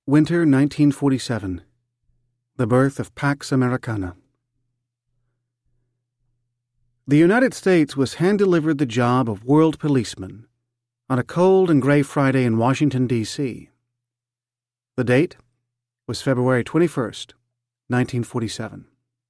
Winter 1947. The birth of Pax Americana. The United States was hand-delivered the job of world policeman on a cold and gray Friday in Washington, D.C. The date was February 21st, 1947.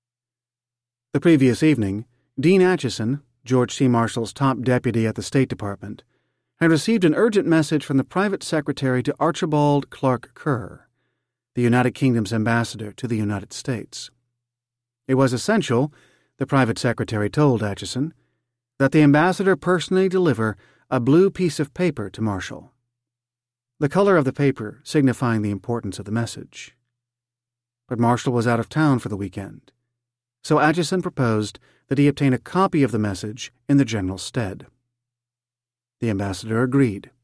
The previous evening, Dean Acheson, George C. Marshall's top deputy at the State Department, had received an urgent message from the private secretary to Archibald Clark Kerr, the United Kingdom's ambassador to the United States. It was essential, the private secretary told Acheson, that the ambassador personally deliver a blue piece of paper to Marshall, the color of the paper signifying the importance of the message. But Marshall was out of town for the weekend, so Acheson proposed that he obtain a copy of the message in the general's stead. The ambassador agreed.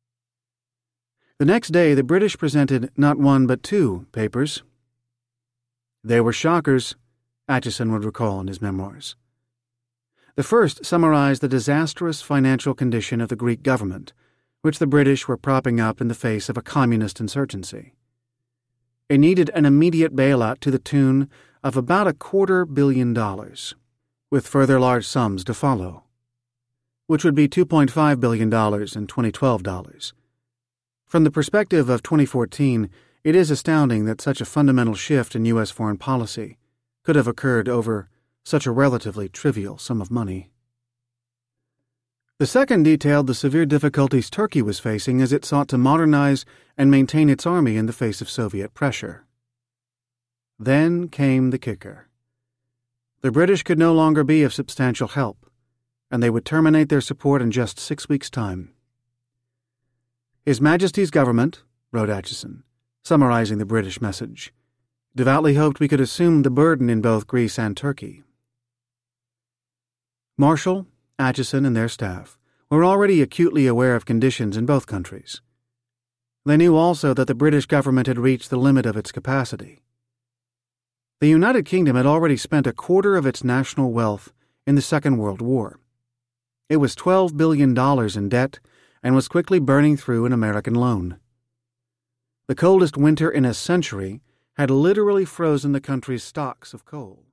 The next day, the British presented not one but two papers. They were shockers, Acheson would recall in his memoirs. The first summarized the disastrous financial condition of the Greek government, which the British were propping up in the face of a communist insurgency. It needed an immediate bailout to the tune of about $250 million, with further large sums to follow, which would be $2.5 billion in 2012 dollars. From the perspective of 2014, it is astounding that such a fundamental shift in U.S. foreign policy could have occurred over such a relatively trivial sum of money. The second detailed the severe difficulties Turkey was facing as it sought to modernize and maintain its army in the face of Soviet pressure. Then came the kicker. The British could no longer be of substantial help, and they would terminate their support in just 6 weeks' time. His Majesty's government, wrote Acheson, summarizing the British message, devoutly hoped we could assume the burden in both Greece and Turkey. Marshall, Acheson, and their staff were already acutely aware of conditions in both countries. They knew also that the British government had reached the limit of its capacity. The United Kingdom had already spent a quarter of its national wealth in the Second World War. It was $12 billion in debt and was quickly burning through an American loan. The coldest winter in a century had literally frozen the country's stocks of coal.